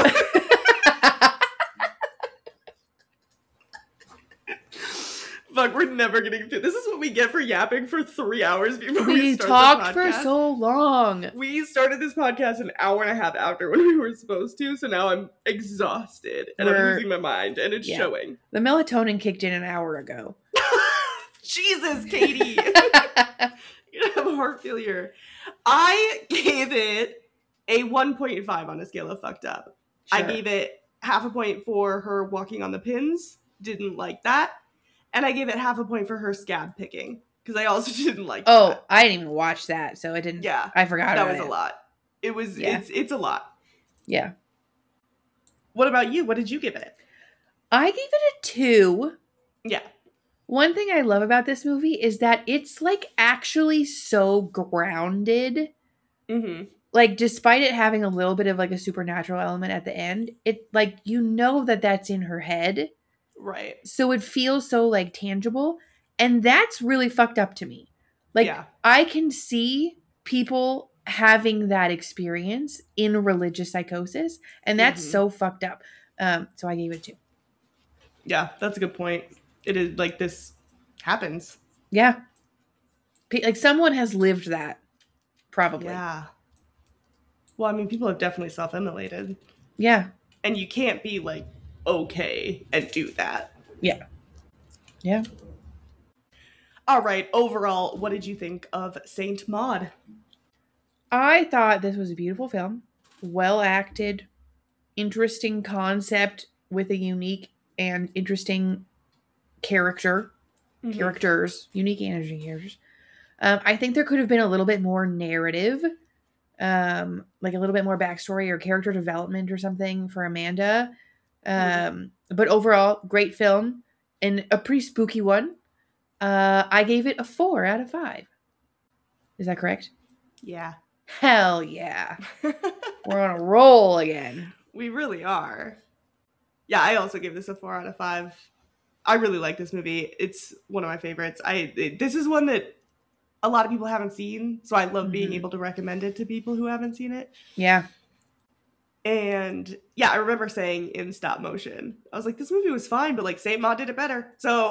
Fuck, we're never getting through. This is what we get for yapping for 3 hours before we We start talked the for podcast. so long. We started this podcast an hour and a half after when we were supposed to, so now I'm exhausted and I'm We're- losing my mind, and it's Yeah. showing. The melatonin kicked in an hour ago. Jesus, Katie. You have heart failure. I gave it a 1.5 on a scale of fucked up. I Sure. gave it half a point for her walking on the pins. Didn't like that. And I gave it half a point for her scab picking. Because I also didn't like Oh, that. I didn't even watch that, so I didn't. Yeah. I forgot That about was it. a lot. It was Yeah. it's a lot. Yeah. What about you? What did you give it? I gave it a 2. Yeah. One thing I love about this movie is that it's like actually so grounded. Mm-hmm. Like, despite it having a little bit of like a supernatural element at the end, it like, that that's in her head. Right. So it feels so like tangible. And that's really fucked up to me. Like, yeah. I can see people having that experience in religious psychosis, and that's Mhm. so fucked up. So I gave it 2. Yeah, that's a good point. It is like this happens. Yeah. Like someone has lived that, probably. Yeah. Well, I mean, people have definitely self-immolated. Yeah. And you can't be like okay and do that. Yeah. Yeah. All right, overall, what did you think of Saint Maud? I thought this was a beautiful film, well acted, interesting concept with a unique and interesting characters, unique and interesting characters. I think there could have been a little bit more narrative, like a little bit more backstory or character development or something for Amanda. But overall, great film and a pretty spooky one. I gave it a 4 out of 5. Is that correct? Yeah. Hell yeah. We're on a roll again. We really are. Yeah, I also gave this a 4 out of 5. I really like this movie. It's one of my favorites. This is one that a lot of people haven't seen, so I love being Mhm. able to recommend it to people who haven't seen it. Yeah. And yeah, I remember saying in stop motion, I was like, this movie was fine, but like Saint Maud did it better. So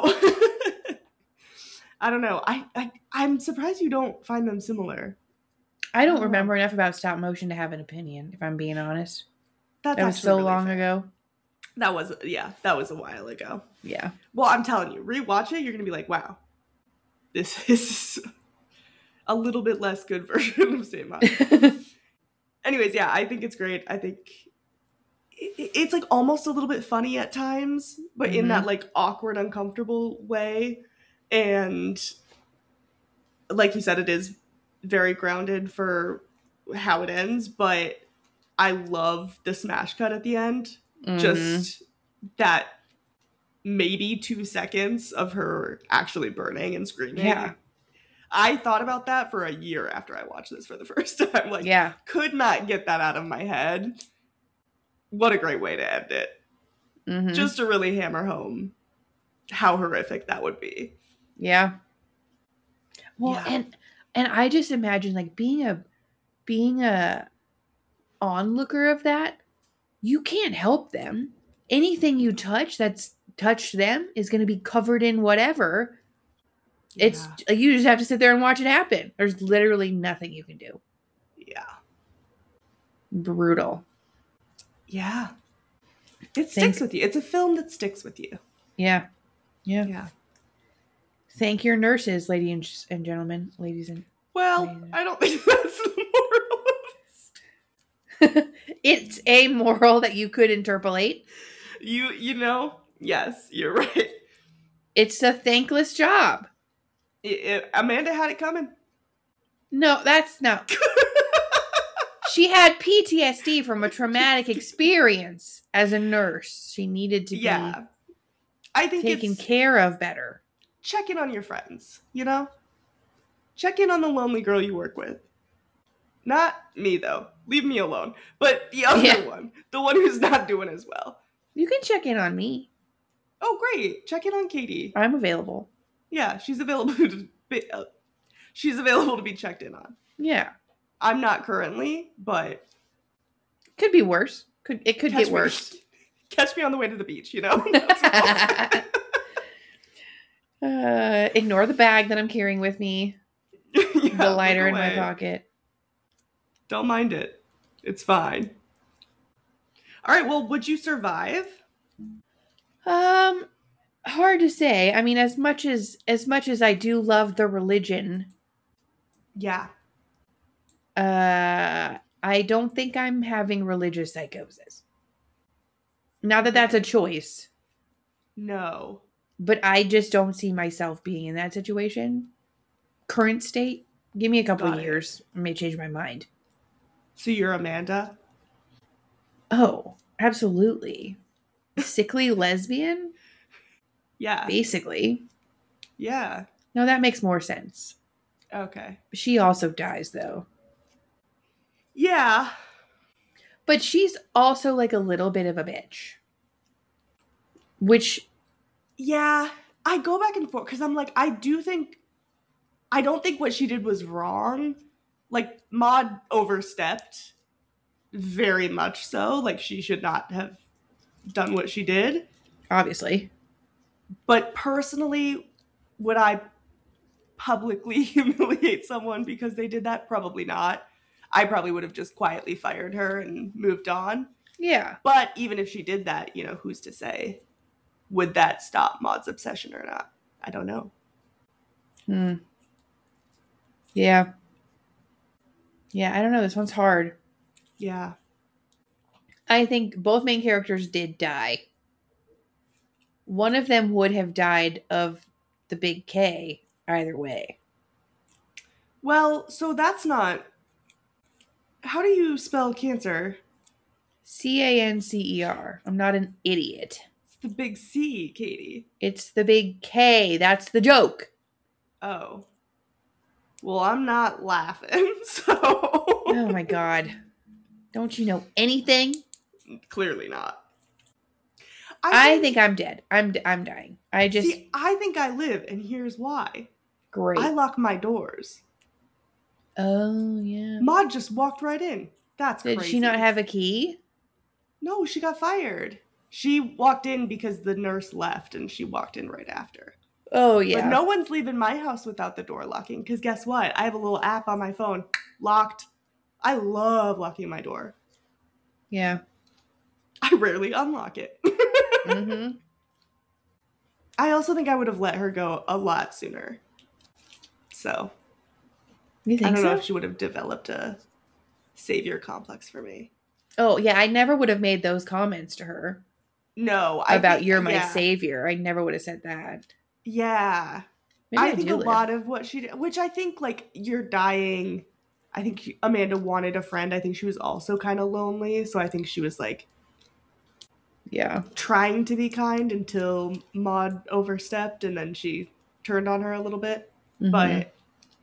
I don't know. I'm surprised you don't find them similar. I don't Oh. remember enough about stop motion to have an opinion, if I'm being honest. That's That was actually so really long fair. ago. That was a while ago. Yeah. Well, I'm telling you, rewatch it, you're gonna be like, wow, this is a little bit less good version of Saint Maud. Anyways, yeah, I think it's great. I think it's like almost a little bit funny at times, but in that like awkward, uncomfortable way. And like you said, it is very grounded for how it ends, but I love the smash cut at the end. Just that maybe 2 seconds of her actually burning and screaming. Yeah. I thought about that for a year after I watched this for the first time. Like, Yeah. could not get that out of my head. What a great way to end it. Mhm. Just to really hammer home how horrific that would be. Yeah. Well, Yeah. and I just imagine like being a onlooker of that, you can't help them. Anything you touch that's touched them is going to be covered in whatever. It's you just have to sit there and watch it happen. There's literally nothing you can do. Yeah. Brutal. Yeah. It sticks with you. It's a film that sticks with you. Yeah. Yeah. Yeah. Thank your nurses, ladies and gentlemen. Ladies and Well, I don't think that's the moral of this. it's a moral that you could interpolate. You know, yes, you're right. It's a thankless job. Amanda had it coming. No, that's no. She had PTSD from a traumatic experience as a nurse. She needed to be I think taken it's care of better. check in on your friends, you know? Check in on the lonely girl you work with. Not me, though. Leave me alone. But the other one. The one who's not doing as well. You can check in on me. Oh, great. Check in on Katie. I'm available. Yeah, she's available to be checked in on. Yeah. I'm not currently, but Could be worse. It could catch get me- worse. Catch me on the way to the beach, you know? Ignore the bag that I'm carrying with me. Yeah, The lighter look in my away. pocket. Don't mind it. It's fine. All right, well, would you survive? Hard to say. I mean, as much as I do love the religion, Yeah. I don't think I'm having religious psychosis. Not that that's a choice, No. but I just don't see myself being in that situation. Current state, give me a couple Got of it. years. I may change my mind. So you're Amanda? Oh, absolutely. Sickly lesbian? Yeah. Basically. Yeah. No, that makes more sense. Okay. She also dies, though. Yeah. But she's also like a little bit of a bitch. Which, Yeah. I go back and forth because I'm like, I don't think what she did was wrong. Like, Maud overstepped very much so. Like, she should not have done what she did. obviously. But personally, would I publicly humiliate someone because they did that? Probably not. I probably would have just quietly fired her and moved on. Yeah. But even if she did that, you know, who's to say? Would that stop Maud's obsession or not? I don't know. Yeah. Yeah, I don't know. This one's hard. Yeah. I think both main characters did die. One of them would have died of the big K either way. Well, so that's not... How do you spell cancer? Cancer. I'm not an idiot. It's the big C, Katie. It's the big K. That's the joke. Oh. Well, I'm not laughing, so... Oh my god. Don't you know anything? Clearly not. I think I'm dead. I'm dying. I just See, I think I live, and here's why. great. I lock my doors. Oh yeah. Maud just walked right in. That's Did crazy. she not have a key? No, she got fired. She walked in because the nurse left, and she walked in right after. Oh yeah. But no one's leaving my house without the door locking, because guess what? I have a little app on my phone. Locked. I love locking my door. Yeah. I rarely unlock it. Mm-hmm. I also think I would have let her go a lot sooner. So You I think don't know so? if she would have developed a savior complex for me. Oh, yeah, I never would have made those comments to her No, about think, you're my yeah. savior. I never would have said that. Yeah. Maybe I think do a live. lot of what she did, which I think, like, you're dying. I think Amanda wanted a friend. I think she was also kind of lonely. So I think she was, like, Yeah. trying to be kind until Maud overstepped and then she turned on her a little bit. Mhm. But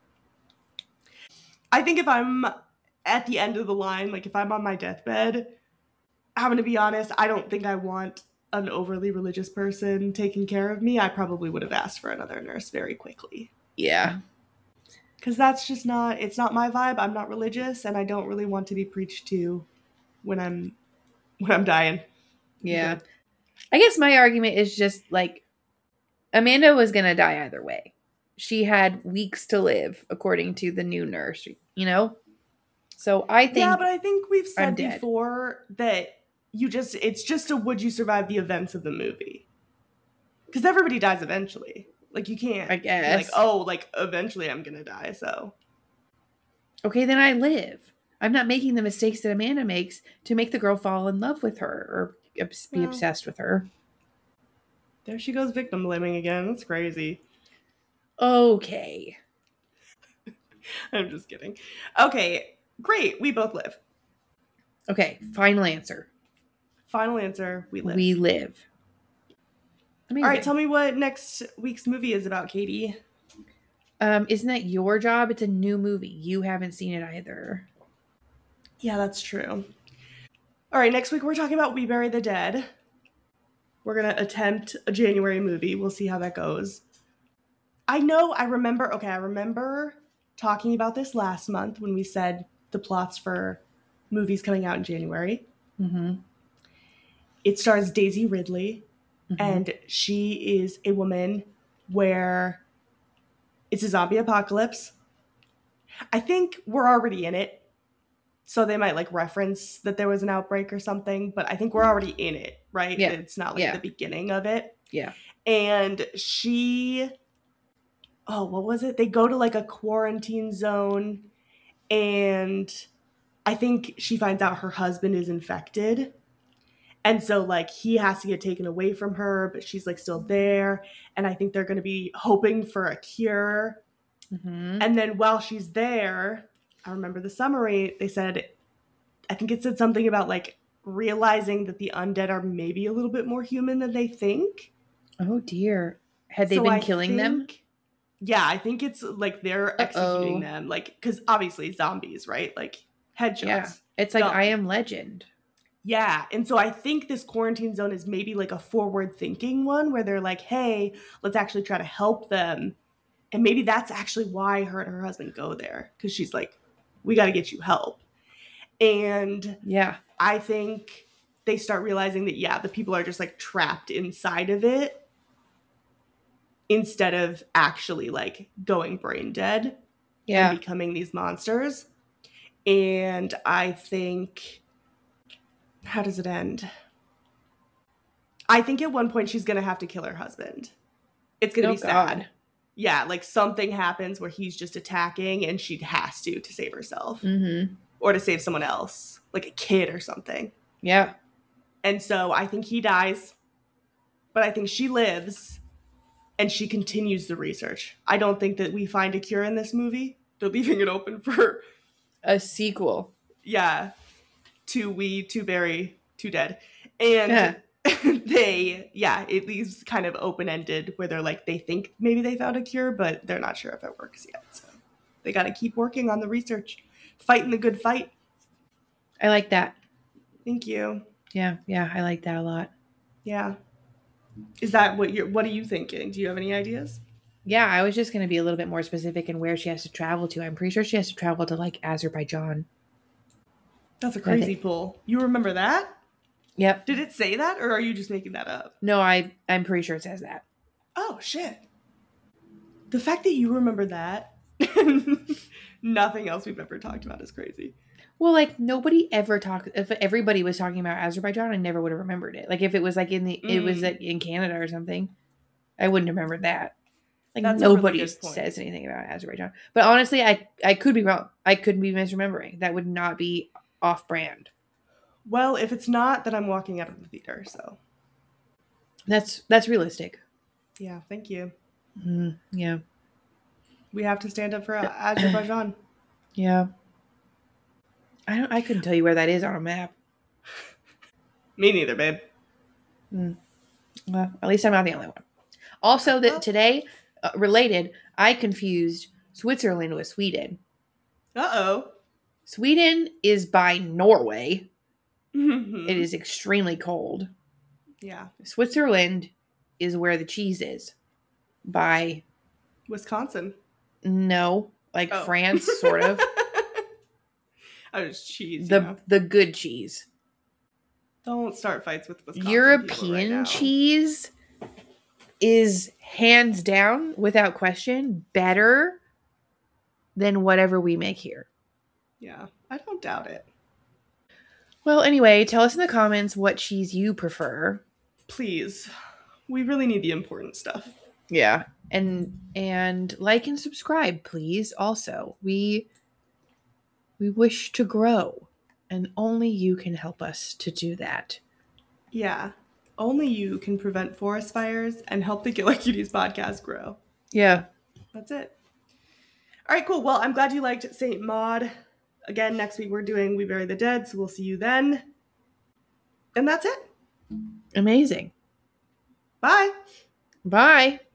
I think if I'm at the end of the line, like if I'm on my deathbed, I'm going to be honest, I don't think I want an overly religious person taking care of me. I probably would have asked for another nurse very quickly. Yeah. Because that's just not, it's not my vibe. I'm not religious and I don't really want to be preached to when I'm dying. Yeah. Good. I guess my argument is just like Amanda was going to die either way. She had weeks to live, according to the new nurse, you know? So I think. Yeah, but I think we've I'm said dead. before that it's just a would you survive the events of the movie? Because everybody dies eventually. Like, you can't. I be guess. like, oh, like, eventually I'm going to die, so. Okay, then I live. I'm not making the mistakes that Amanda makes to make the girl fall in love with her or be Well. obsessed with her. There she goes victim blaming again. That's crazy. Okay. I'm just kidding. Okay, great. We both live. Okay, final answer. Final answer, we live. We live. Amazing. All right, tell me what next week's movie is about, Katie. Isn't that your job? It's a new movie. You haven't seen it either. Yeah, that's true. All right, next week we're talking about We Bury the Dead. We're going to attempt a January movie. We'll see how that goes. I remember talking about this last month when we said the plots for movies coming out in January. Mm-hmm. It stars Daisy Ridley, Mm-hmm. and she is a woman where it's a zombie apocalypse. I think we're already in it, so they might like reference that there was an outbreak or something, but I think we're already in it, right? Yeah. It's not like Yeah. the beginning of it. Yeah. And what was it? They go to like a quarantine zone, and I think she finds out her husband is infected. And so like he has to get taken away from her, but she's like still there. And I think they're going to be hoping for a cure. Mm-hmm. And then while she's there, I remember the summary, they said, I think it said something about like realizing that the undead are maybe a little bit more human than they think. Oh dear. Had they So been I killing them? Yeah, I think it's like they're executing them. Like, because obviously zombies, right? Like headshots. Yeah. It's like Dumb. I Am Legend. Yeah, and so I think this quarantine zone is maybe like a forward-thinking one where they're like, hey, let's actually try to help them. And maybe that's actually why her and her husband go there, because she's like, we got to get you help. And Yeah. I think they start realizing that, yeah, the people are just like trapped inside of it instead of actually like going brain dead Yeah. and becoming these monsters. And I think... How does it end? I think at one point she's going to have to kill her husband. It's going to be sad. Yeah, like something happens where he's just attacking and she has to save herself. Mm-hmm. Or to save someone else, like a kid or something. Yeah. And so I think he dies, but I think she lives and she continues the research. I don't think that we find a cure in this movie. They're leaving it open for... A sequel. Yeah. To bury, to dead. And it leaves kind of open-ended where they're like, they think maybe they found a cure, but they're not sure if it works yet. So they got to keep working on the research, fighting the good fight. I like that. Thank you. Yeah. Yeah. I like that a lot. Yeah. Is that what are you thinking? Do you have any ideas? Yeah. I was just going to be a little bit more specific in where she has to travel to. I'm pretty sure she has to travel to like Azerbaijan. That's a crazy pull. You remember that? Yep. Did it say that, or are you just making that up? No, I'm pretty sure it says that. Oh, shit. The fact that you remember that, nothing else we've ever talked about is crazy. Well, like nobody ever talked. If everybody was talking about Azerbaijan, I never would have remembered it. Like if it was like it was like in Canada or something, I wouldn't have remembered that. Like That's a really nobody good point. says anything about Azerbaijan. But honestly, I could be wrong. I could be misremembering. That would not be off brand. Well, if it's not, then I'm walking out of the theater. So That's realistic. yeah, thank you. Yeah. We have to stand up for Azerbaijan. Yeah. I couldn't tell you where that is on a map. Me neither, babe. Well, at least I'm not the only one. Also, that today, related, I confused Switzerland with Sweden. Uh-oh. Sweden is by Norway. Mhm. It is extremely cold. Yeah. Switzerland is where the cheese is. By Wisconsin. no, like Oh. France, sort of. I was cheese. The good cheese. Don't start fights with Wisconsin people European right now. cheese is hands down, without question, better than whatever we make here. Yeah, I don't doubt it. Well, anyway, tell us in the comments what cheese you prefer. Please. We really need the important stuff. Yeah. And like and subscribe, please. Also, we wish to grow, and only you can help us to do that. Yeah. Only you can prevent forest fires and help the Killer Cuties podcast grow. Yeah. That's it. All right, cool. Well, I'm glad you liked Saint Maud. Again, next week we're doing We Bury the Dead, so we'll see you then. And that's it. Amazing. Bye. Bye.